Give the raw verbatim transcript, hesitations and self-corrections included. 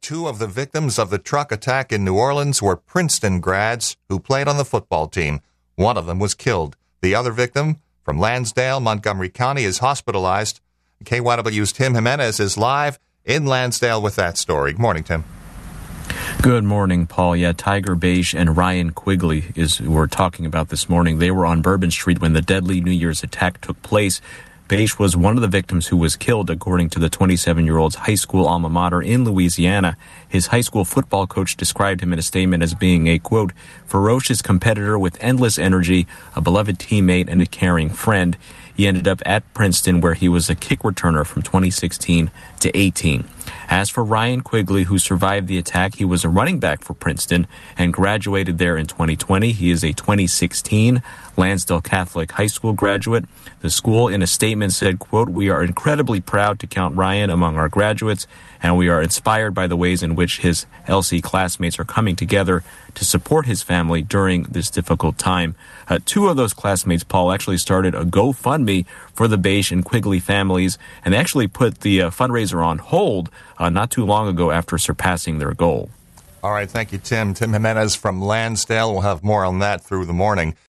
Two of the victims of the truck attack in New Orleans were Princeton grads who played on the football team. One of them was killed. The other victim, from Lansdale, Montgomery County, is hospitalized. K Y W's Tim Jimenez is live in Lansdale with that story. Good morning, Tim. Good morning, Paul. Yeah, Tiger Beige and Ryan Quigley is who we're talking about this morning. They were on Bourbon Street when the deadly New Year's attack took place. Beige was one of the victims who was killed, according to the twenty-seven-year-old's high school alma mater in Louisiana. His high school football coach described him in a statement as being a, quote, ferocious competitor with endless energy, a beloved teammate, and a caring friend. He ended up at Princeton, where he was a kick returner from twenty sixteen to eighteen. As for Ryan Quigley, who survived the attack, he was a running back for Princeton and graduated there in twenty twenty. He is a twenty sixteen Lansdale Catholic High School graduate. The school, in a statement, said, quote, we are incredibly proud to count Ryan among our graduates, and we are inspired by the ways in which his L C classmates are coming together to support his family during this difficult time. Uh, two of those classmates, Paul, actually started a GoFundMe for the Beige and Quigley families, and they actually put the uh, fundraiser on hold uh, not too long ago after surpassing their goal. All right, thank you, Tim. Tim Jimenez from Lansdale. We'll have more on that through the morning.